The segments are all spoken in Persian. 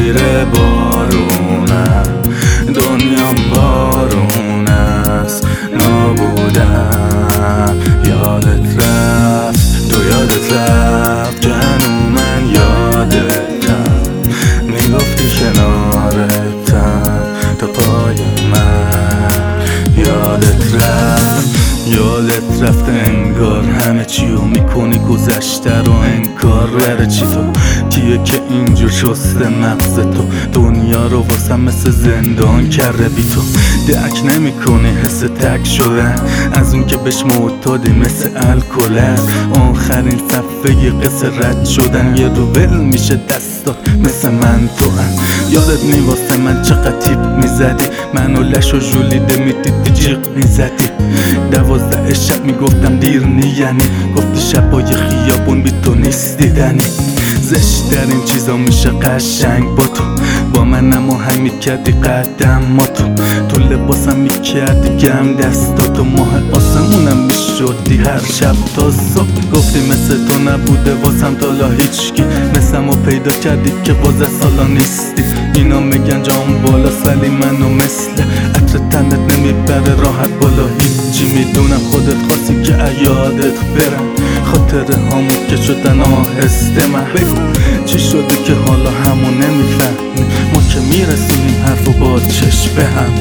زیر بارونم، دنیام بارون است، نابودم. یادت رفت، تو یادت رفت جنو، من یادتم، میگفتی کنارتم تا پای من. یادت رفت انگار همه چیو میکنی گذشته رو انکار. بره چی تو کیه که اینجور شسته مغز تو، دنیا رو واسم مثل زندان کرده بی تو. درک نمیکنی حس تک شدن از اون که بهش معتادی مثل الکل. آخرین صفحه قصه رد شدن، یه رو ول میشه دستات مثل من تو هم. یادت نی واسه من چقدر تیپ میزدی، منو لش و جولیده میدیدی جیغ میزدی. 12 شب میگفتم دیر نی، یعنی گفتی شبای خیابون بی تو نیست دیدنی. زشت در این چیزا میشه قشنگ با تو، با من هماهنگ میکردی قدم ما تو لباسم میکردی گم دستاتو، ماه آسمونم میشدی هر شب تا صبح. گفتی مثل تو نبوده واسم تالا هیچکی، مثلمو پیدا کردی که واسه سالا نیستی. اینا میگن جام بالاست ولی منو مثل عطر تنت نمیبره راحت بالا هیچی. میدونم خودت خواستی که یادت برم خاطره هامون که شدن آهسته. من بگو چی شده که حالا همون نمیفهمی، ما که میرسونیم حرفو با چشم به هم.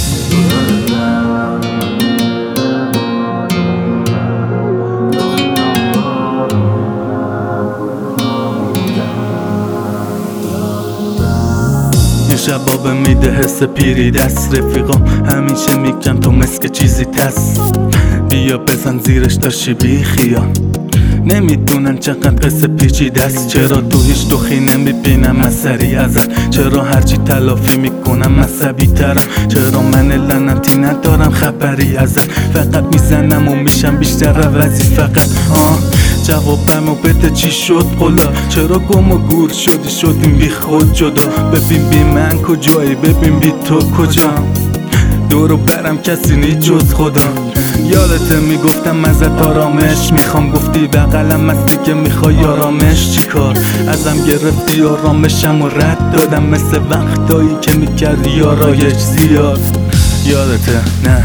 این شبا به میده حس پیری دست رفیقام، همیشه میگم تو مسک چیزی تست، بیا بزن زیرش داشتی بی خیال. نمیدونن چقدر قصه پیچیده است، چرا تو هیچ دوخی نمیبینم اثری ازت، چرا هرچی تلافی میکنم عصبی ترم، چرا من لعنتی ندارم خبری ازت، فقط میزنم و میشم بیشتر عوضی فقط. جوابمو بده چی شد قلا، چرا گم و گور شدیم بی خود جدا. ببین بی من کجایی، ببین بی تو کجام، دورو برم کسی نی جز خدا. یادته میگفتم ازت آرامش میخوام، گفتی بغلم هستی که میخوای آرامش. چیکار ازم گرفتی آرامشم و رد دادم، مثل وقتایی که میکردی آرایش زیاد. یادته نه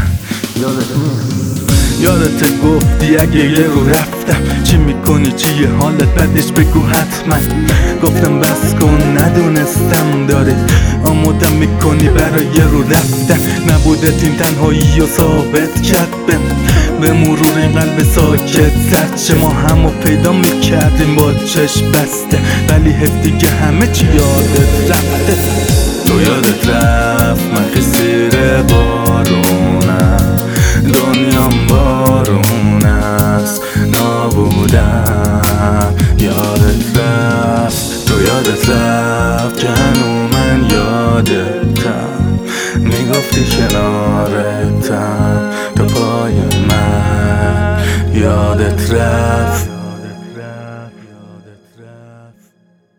یادته گفتی اگه یه رو رفتم چی میکنی، چیه حالت بعدش بگو حتما. گفتم بس کن ندونستم داری آمادم میکنی برای یه رو رفتن. نبودت این تنهایی و ثابت کرد به مرور این قلب ساکت زد، چه ما همو پیدا میکردیم با چشم بسته، ولی حیف دیگه همه چی یادت رفته.